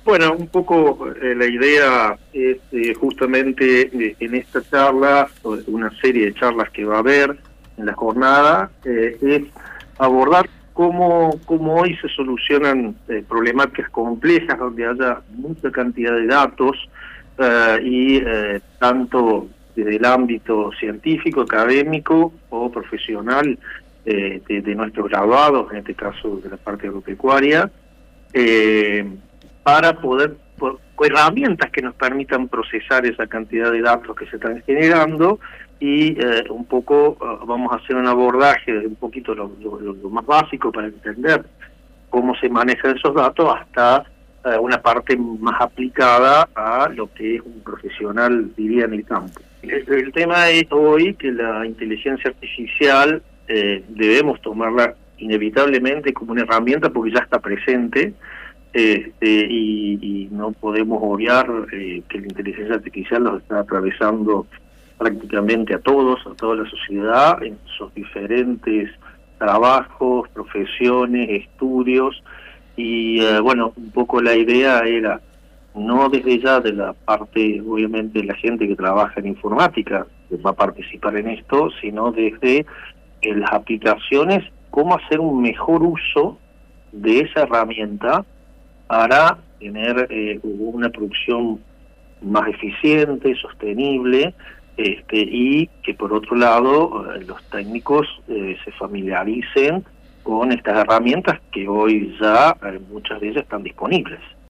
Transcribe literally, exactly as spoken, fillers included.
Bueno, un poco eh, la idea es eh, justamente eh, en esta charla, o una serie de charlas que va a haber en la jornada, eh, es abordar cómo, cómo hoy se solucionan eh, problemáticas complejas donde haya mucha cantidad de datos eh, y eh, tanto desde el ámbito científico, académico o profesional eh, de, de nuestros graduados, en este caso de la parte agropecuaria, eh, para poder, por, herramientas que nos permitan procesar esa cantidad de datos que se están generando y eh, un poco uh, vamos a hacer un abordaje de un poquito lo, lo, lo más básico para entender cómo se manejan esos datos hasta uh, una parte más aplicada a lo que es un profesional, diría, en el campo. El, el tema es hoy que la inteligencia artificial eh, debemos tomarla inevitablemente como una herramienta porque ya está presente. Este, y, y no podemos obviar eh, que la inteligencia artificial nos está atravesando prácticamente a todos, a toda la sociedad, en sus diferentes trabajos, profesiones, estudios, y eh, bueno, un poco la idea era, no desde ya de la parte, obviamente, de la gente que trabaja en informática, que va a participar en esto, sino desde eh, las aplicaciones, cómo hacer un mejor uso de esa herramienta para tener eh, una producción más eficiente, sostenible, este, y que por otro lado eh, los técnicos eh, se familiaricen con estas herramientas que hoy ya eh, muchas de ellas están disponibles.